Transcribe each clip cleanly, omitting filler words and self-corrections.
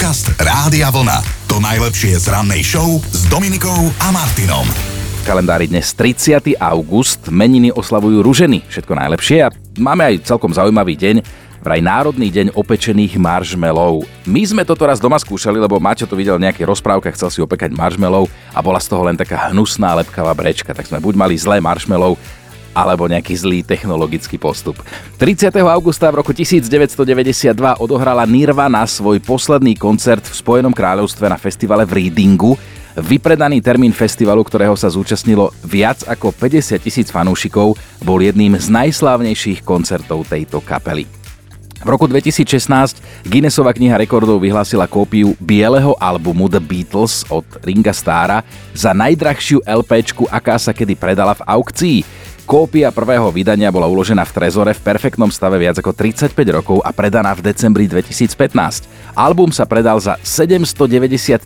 Podcast Rádia Vlna. To najlepšie z rannej show s Dominikou a Martinom. V kalendári dnes 30. august, meniny oslavujú Ruženy. Všetko najlepšie a máme aj celkom zaujímavý deň, vraj Národný deň opečených marshmallow. My sme toto raz doma skúšali, lebo Maťo to videl v nejakej rozprávke, chcel si opekať marshmallow a bola z toho len taká hnusná lepkavá brečka. Tak sme buď mali zlé marshmallow, alebo nejaký zlý technologický postup. 30. augusta v roku 1992 odohrala Nirvana svoj posledný koncert v Spojenom kráľovstve na festivale v Readingu. Vypredaný termín festivalu, ktorého sa zúčastnilo viac ako 50,000 fanúšikov, bol jedným z najslávnejších koncertov tejto kapely. V roku 2016 Guinnessova kniha rekordov vyhlásila kópiu bieleho albumu The Beatles od Ringa Starra za najdrahšiu LPčku, aká sa kedy predala v aukcii. Kópia prvého vydania bola uložená v trezore v perfektnom stave viac ako 35 rokov a predaná v decembri 2015. Album sa predal za $790,000,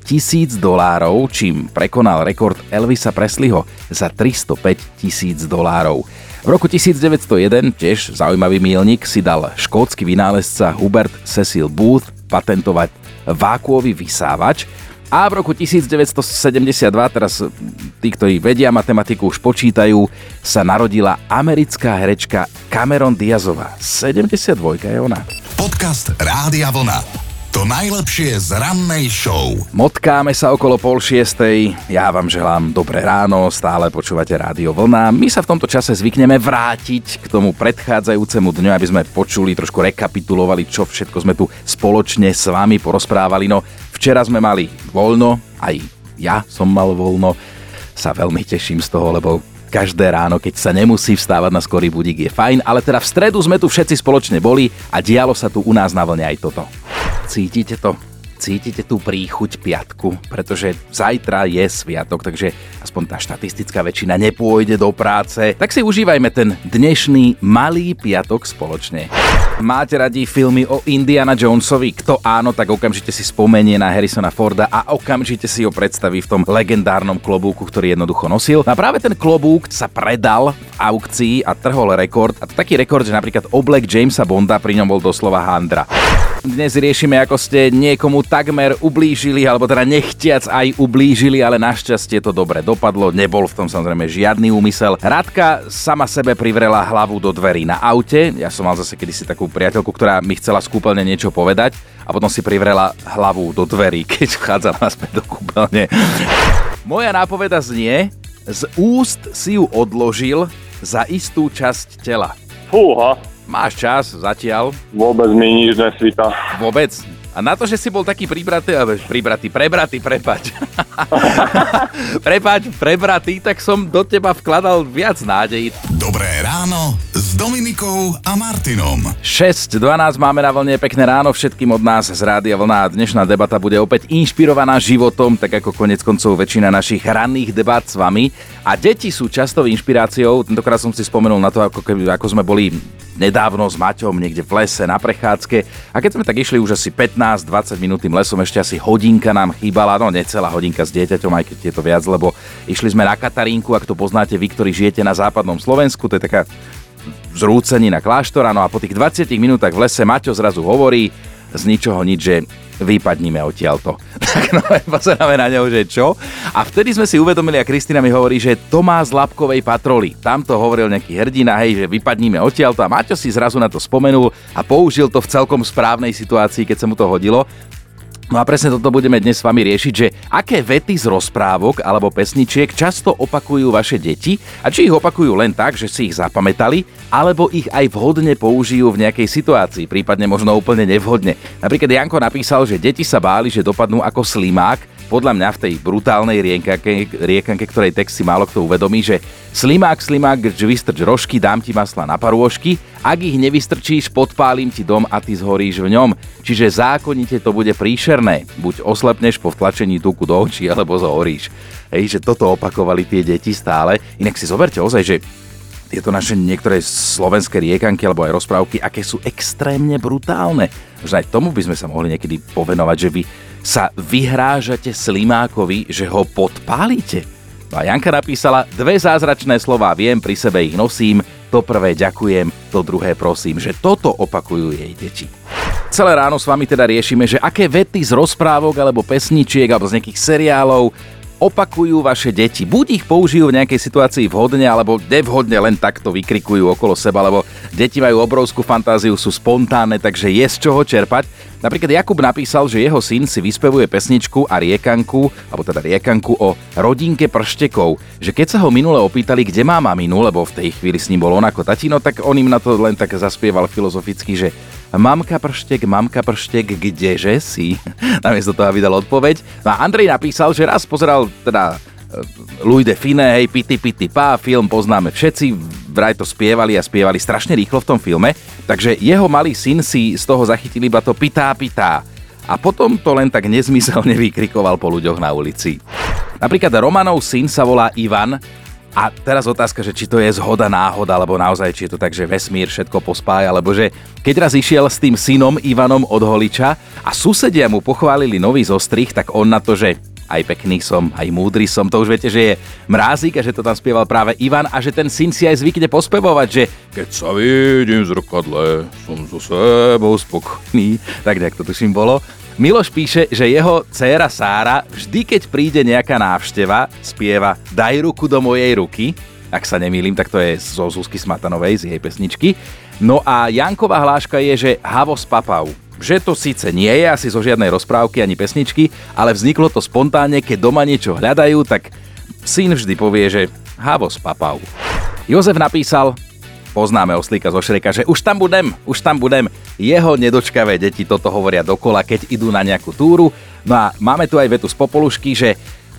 čím prekonal rekord Elvisa Presleyho za $305,000. V roku 1901, tiež zaujímavý míľnik, si dal škótsky vynálezca Hubert Cecil Booth patentovať vákuový vysávač. A v roku 1972, teraz tí, ktorí vedia matematiku, už počítajú, sa narodila americká herečka Cameron Diazová. 72 je ona. Podcast Rádia Vlna. To najlepšie z rannej show. Motkáme sa okolo 5:30. Ja vám želám dobré ráno, stále počúvate Rádio Vlna. My sa v tomto čase zvykneme vrátiť k tomu predchádzajúcemu dňu, aby sme počuli, trošku rekapitulovali, čo všetko sme tu spoločne s vami porozprávali. No, včera sme mali voľno, aj ja som mal voľno. Sa veľmi teším z toho, lebo každé ráno, keď sa nemusí vstávať na skorý budík, je fajn, ale teda v stredu sme tu všetci spoločne boli a dialo sa tu u nás na Vlne aj toto. Cítite to? Cítite tú príchuť piatku? Pretože zajtra je sviatok, takže aspoň tá štatistická väčšina nepôjde do práce. Tak si užívajme ten dnešný malý piatok spoločne. Máte radi filmy o Indiana Jonesovi? Kto áno, tak okamžite si spomenie na Harrisona Forda a okamžite si ho predstaví v tom legendárnom klobúku, ktorý jednoducho nosil. A práve ten klobúk sa predal v aukcii a trhol rekord. A to taký rekord, že napríklad oblek Jamesa Bonda pri ňom bol doslova handra. Dnes riešime, ako ste niekomu takmer ublížili, alebo teda nechtiac aj ublížili, ale našťastie to dobre dopadlo, nebol v tom samozrejme žiadny úmysel. Radka sama sebe privrela hlavu do dverí na aute, ja som mal zase kedysi takú priateľku, ktorá mi chcela z kúpeľne niečo povedať a potom si privrela hlavu do dverí, keď vchádzala naspäť do kúpeľne. Moja nápoveda znie, z úst si ju odložil za istú časť tela. Fúha. Máš čas zatiaľ? Vôbec mi nič nesvíta. Vôbec? A na to, že si bol taký prebratý, tak som do teba vkladal viac nádej. Dobré ráno s Dominikou a Martinom. 6:12 máme na Vlne, pekné ráno všetkým od nás z Rádia Vlna. Dnešná debata bude opäť inšpirovaná životom, tak ako konec koncov väčšina našich ranných debát s vami. A deti sú častou inšpiráciou. Tentokrát som si spomenul na to, ako sme boli nedávno s Maťom niekde v lese na prechádzke a keď sme tak išli už asi 15-20 minútym lesom, ešte asi hodinka nám chýbala, no necelá hodinka s dieťaťom, aj keď je to viac, lebo išli sme na Katarínku, ak to poznáte vy, ktorí žijete na západnom Slovensku, to je taká zrúcenina kláštora, no a po tých 20 minútach v lese Maťo zrazu hovorí z ničoho nič, že vypadnime odtiaľto. Tak no, pozeráme na neho, že čo? A vtedy sme si uvedomili a Kristína mi hovorí, že to má z Labkovej patroly. Tam to hovoril nejaký hrdina, hej, že vypadnime odtiaľto a Maťo si zrazu na to spomenul a použil to v celkom správnej situácii, keď sa mu to hodilo. No a presne toto budeme dnes s vami riešiť, že aké vety z rozprávok alebo pesničiek často opakujú vaše deti a či ich opakujú len tak, že si ich zapamätali, alebo ich aj vhodne použijú v nejakej situácii, prípadne možno úplne nevhodne. Napríklad Janko napísal, že deti sa báli, že dopadnú ako slimák. Podľa mňa v tej brutálnej riekanke, ktorej text si málo kto uvedomí, že slimák, grč, vystrč rožky, dám ti masla na parôžky, ak ich nevystrčíš, podpálim ti dom a ty zhoríš v ňom. Čiže zákonite to bude príšerné. Buď oslepneš po vtlačení tuku do očí, alebo zhoríš. Hej, že toto opakovali tie deti stále. Inak si zoberte ozaj, že tieto naše niektoré slovenské riekanky alebo aj rozprávky, aké sú extrémne brutálne. Možno aj tomu by sme sa mohli niekedy povenovať, že vy sa vyhrážate slimákovi, že ho podpálite. No a Janka napísala, 2 zázračné slová viem, pri sebe ich nosím, to prvé ďakujem, to druhé prosím, že toto opakujú jej deti. celé ráno s vami teda riešime, že aké vety z rozprávok alebo pesničiek alebo z nejakých seriálov opakujú vaše deti. Buď ich použijú v nejakej situácii vhodne, alebo nevhodne len takto vykrikujú okolo seba, lebo deti majú obrovskú fantáziu, sú spontánne, takže je z čoho čerpať. Napríklad Jakub napísal, že jeho syn si vyspevuje pesničku a riekanku o rodinke prštekov. Že keď sa ho minule opýtali, kde má maminu, lebo v tej chvíli s ním bol on ako tatino, tak on im na to len tak zaspieval filozoficky, že mamka prštek, kdeže si? Namiesto toho, aby dal odpoveď. No a Andrej napísal, že raz pozeral teda Louis de Finet, hej, Pity Pity Pá, film poznáme všetci, vraj to spievali strašne rýchlo v tom filme, takže jeho malý syn si z toho zachytil iba to pitá. A potom to len tak nezmyselne vykrikoval po ľuďoch na ulici. Napríklad Romanov syn sa volá Ivan. A teraz otázka, že či to je zhoda, náhoda, alebo naozaj, či je to tak, že vesmír všetko pospája, alebo že keď raz išiel s tým synom Ivanom od holiča a susedia mu pochválili nový zostrih, tak on na to, že aj pekný som, aj múdry som, to už viete, že je mrázik a že to tam spieval práve Ivan a že ten syn si aj zvykne pospevovať, že keď sa vidím v zrkadle, som so sebou spokojný, tak nejak to tuším bolo. Miloš píše, že jeho dcéra Sára vždy, keď príde nejaká návšteva, spieva Daj ruku do mojej ruky. Ak sa nemýlim, tak to je zo Zuzky Smatanovej, z jej pesničky. No a Janková hláška je, že Havos papau. Že to síce nie je asi zo žiadnej rozprávky ani pesničky, ale vzniklo to spontánne, keď doma niečo hľadajú, tak syn vždy povie, že Havos papau. Jozef napísal, poznáme oslíka zo Šreka, že už tam budem. Jeho nedočkavé deti toto hovoria dokola, keď idú na nejakú túru. No a máme tu aj vetu z Popolušky, že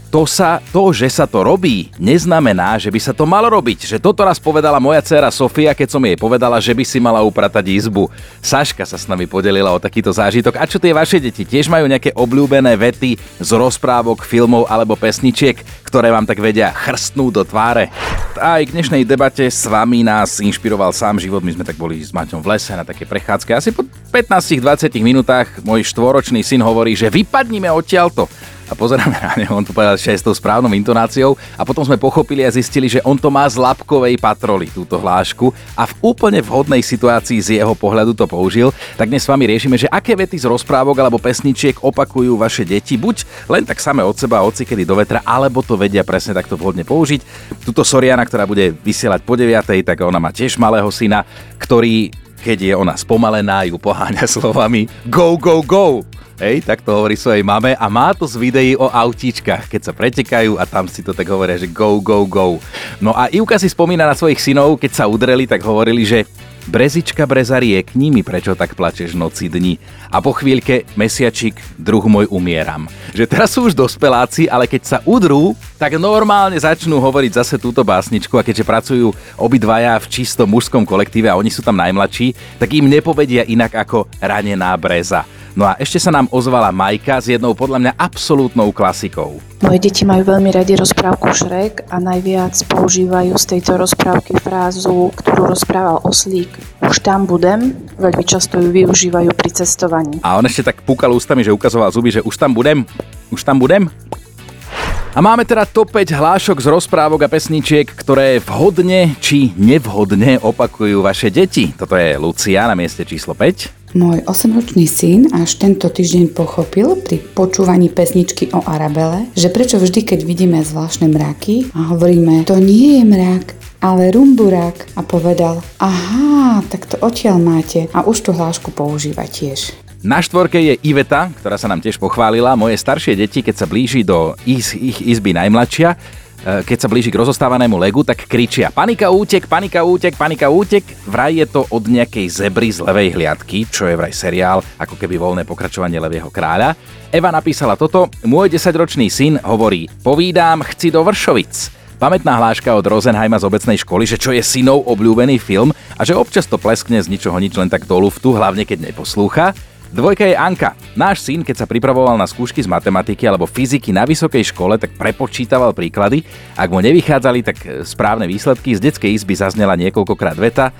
že sa to robí, neznamená, že by sa to malo robiť. Že toto raz povedala moja dcéra Sofia, keď som jej povedala, že by si mala upratať izbu. Saška sa s nami podelila o takýto zážitok. A čo tie vaše deti? Tiež majú nejaké obľúbené vety z rozprávok, filmov alebo pesničiek, ktoré vám tak vedia chrstnúť do tváre? Aj k dnešnej debate s vami nás inšpiroval sám život. My sme tak boli s Maťom v lese na také prechádzke. Asi po 15-20 minútach môj 4-ročný syn hovorí, že vypadnime odtiaľto. A pozeráme na neho, on to povedal ešte aj s tou správnou intonáciou a potom sme pochopili a zistili, že on to má z Labkovej patroly, túto hlášku a v úplne vhodnej situácii z jeho pohľadu to použil. Tak dnes s vami riešime, že aké vety z rozprávok alebo pesničiek opakujú vaše deti, buď len tak same od seba odcikedy do vetra, alebo to vedia presne takto vhodne použiť. Tuto Soriana, ktorá bude vysielať po 9:00, tak ona má tiež malého syna, ktorý, keď je ona spomalená, ju poháňa slovami go, go, go. Hej, tak to hovorí svojej mame a má to z videí o autíčkach, keď sa pretekajú a tam si to tak hovoria, že go, go, go. No a Ivka si spomína na svojich synov, keď sa udreli, tak hovorili, že Brezička, breza riekni mi, prečo tak plačeš noci dni. A po chvíľke, mesiačik, druh môj, umieram. Že teraz sú už dospeláci, ale keď sa udrú, tak normálne začnú hovoriť zase túto básničku a keďže pracujú obidvaja v čisto mužskom kolektíve a oni sú tam najmladší, tak im nepovedia inak ako ranená breza. No a ešte sa nám ozvala Majka s jednou podľa mňa absolútnou klasikou. Moje deti majú veľmi radi rozprávku Šrek a najviac používajú z tejto rozprávky frázu, ktorú rozprával oslík. Už tam budem, veľmi často ju využívajú pri cestovaní. A on ešte tak púkal ústami, že ukazoval zuby, že už tam budem. A máme teda top 5 hlášok z rozprávok a pesničiek, ktoré vhodne či nevhodne opakujú vaše deti. Toto je Lucia na mieste číslo 5. Môj 8-ročný syn až tento týždeň pochopil pri počúvaní pesničky o Arabele, že prečo vždy, keď vidíme zvláštne mraky a hovoríme, to nie je mrak, ale rumburák, a povedal, aha, tak to odtiaľ máte, a už tú hlášku používa tiež. Na 4 je Iveta, ktorá sa nám tiež pochválila. Moje staršie deti, keď sa blíži do ich izby najmladšia, keď sa blíži k rozostávanému legu, tak kričia panika, útek, panika, útek, panika, útek. Vraj je to od nejakej zebry z Levej hliadky, čo je vraj seriál, ako keby voľné pokračovanie Levieho kráľa. Eva napísala toto, môj 10-ročný syn hovorí, povídám, chci do Vršovic. Pamätná hláška od Rosenheima z obecnej školy, že čo je synov obľúbený film a že občas to pleskne z ničoho nič len tak do luftu, hlavne keď neposlúcha. 2 je Anka. Náš syn, keď sa pripravoval na skúšky z matematiky alebo fyziky na vysokej škole, tak prepočítaval príklady. Ak mu nevychádzali, tak správne výsledky. Z detskej izby zaznela niekoľkokrát veta.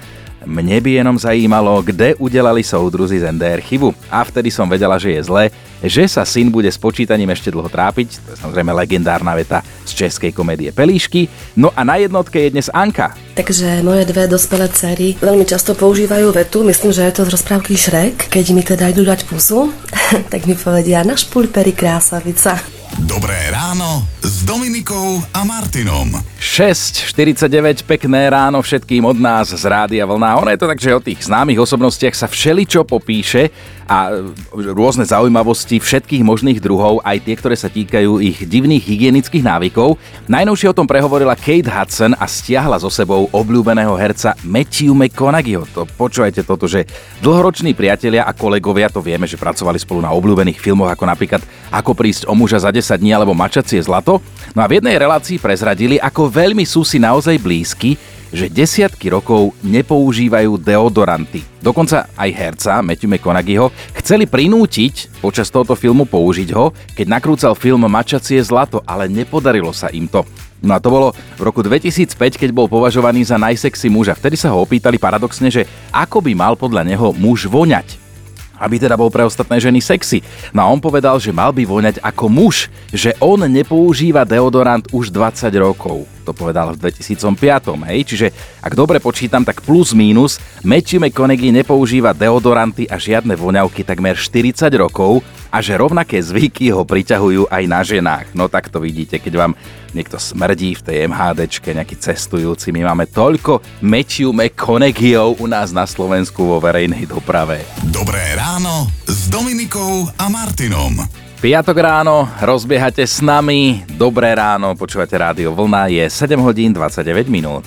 Mne by jenom zajímalo, kde udelali soudruzi z NDR chybu. A vtedy som vedela, že je zlé, že sa syn bude s počítaním ešte dlho trápiť. To je samozrejme legendárna veta z českej komédie Pelíšky. No a na jednotke je dnes Anka. Takže moje dve dospelé dcery veľmi často používajú vetu, myslím, že je to z rozprávky Šrek. Keď mi teda idú dať pusu, tak mi povedia na špulperi krásavica. Dobré ráno s Dominikou a Martinom. 6:49, pekné ráno všetkým od nás z Rádia Vlna. Ono je to tak, že o tých známych osobnostiach sa všeličo popíše a rôzne zaujímavosti všetkých možných druhov, aj tie, ktoré sa týkajú ich divných hygienických návykov. Najnovšie o tom prehovorila Kate Hudson a stiahla so sebou obľúbeného herca Matthew McConaugheyho. To počúvajte toto, že dlhoroční priatelia a kolegovia, to vieme, že pracovali spolu na obľúbených filmoch, ako napríklad Ako prísť o muža za 10 dní alebo Mačacie zlato. No a v jednej relácii prezradili, ako veľmi sú si naozaj blízky, že desiatky rokov nepoužívajú deodoranty. Dokonca aj herca Matthew McConaugheyho chceli prinútiť počas tohto filmu použiť ho, keď nakrúcal film Mačacie zlato, ale nepodarilo sa im to. No a to bolo v roku 2005, keď bol považovaný za najsexy muža. Vtedy sa ho opýtali paradoxne, že ako by mal podľa neho muž voňať, aby teda bol pre ostatné ženy sexy. No a on povedal, že mal by voňať ako muž, že on nepoužíva deodorant už 20 rokov. To povedal v 2005, hej? Čiže ak dobre počítam, tak plus mínus Matthew McConaughey nepoužíva deodoranty a žiadne voňavky takmer 40 rokov a že rovnaké zvyky ho priťahujú aj na ženách. No tak to vidíte, keď vám niekto smrdí v tej MHDčke, nejaký cestujúci. My máme toľko Matthew McConaugheyov u nás na Slovensku vo verejnej doprave. Dobré ráno s Dominikou a Martinom. Piatok ráno, rozbiehate s nami. Dobré ráno, počúvate Rádio Vlna, je 7:29.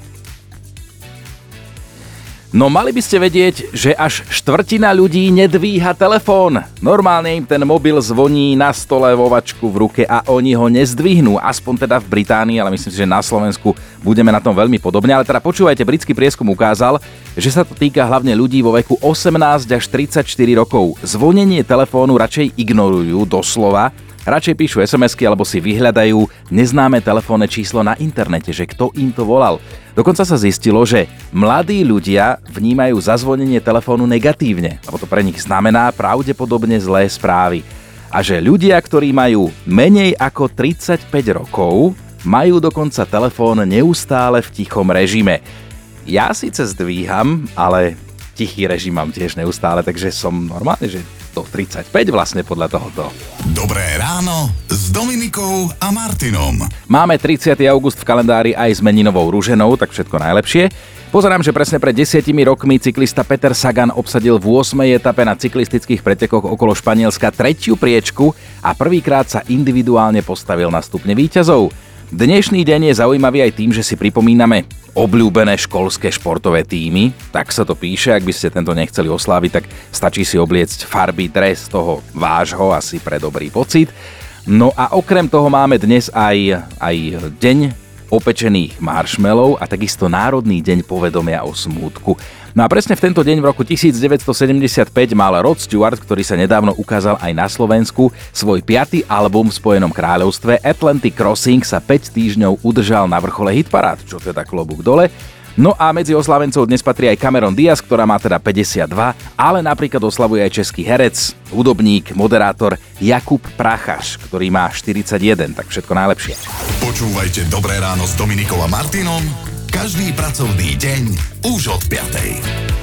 No mali by ste vedieť, že až štvrtina ľudí nedvíha telefón. Normálne im ten mobil zvoní na stole vo vačku v ruke a oni ho nezdvihnú. Aspoň teda v Británii, ale myslím si, že na Slovensku budeme na tom veľmi podobne. Ale teda počúvajte, britský prieskum ukázal, že sa to týka hlavne ľudí vo veku 18 až 34 rokov. Zvonenie telefónu radšej ignorujú doslova. Radšej píšu SMS-ky alebo si vyhľadajú neznáme telefónne číslo na internete, že kto im to volal. Dokonca sa zistilo, že mladí ľudia vnímajú zazvonenie telefónu negatívne, lebo to pre nich znamená pravdepodobne zlé správy. A že ľudia, ktorí majú menej ako 35 rokov, majú dokonca telefón neustále v tichom režime. Ja síce zdvíham, ale tichý režim mám tiež neustále, takže som normálne, že do 35 vlastne podľa tohoto. Dobré ráno s Dominikou a Martinom. Máme 30. august v kalendári aj s meninovou Ruženou, tak všetko najlepšie. Pozerám, že presne pred 10 rokmi cyklista Peter Sagan obsadil v 8. etape na cyklistických pretekoch okolo Španielska 3. priečku a prvýkrát sa individuálne postavil na stupne víťazov. Dnešný deň je zaujímavý aj tým, že si pripomíname obľúbené školské športové tímy. Tak sa to píše, ak by ste tento nechceli osláviť, tak stačí si obliecť farby dres toho vášho asi pre dobrý pocit. No a okrem toho máme dnes aj deň opečených marshmallov a takisto Národný deň povedomia o smútku. No a presne v tento deň v roku 1975 mal Rod Stewart, ktorý sa nedávno ukázal aj na Slovensku, svoj 5. album v Spojenom kráľovstve. Atlantic Crossing sa 5 týždňov udržal na vrchole hitparád, čo teda klobúk dole. No a medzi oslávencov dnes patrí aj Cameron Diaz, ktorá má teda 52, ale napríklad oslavuje aj český herec, hudobník, moderátor Jakub Prachař, ktorý má 41, tak všetko najlepšie. Počúvajte Dobré ráno s Dominikou a Martinom každý pracovný deň už od 5.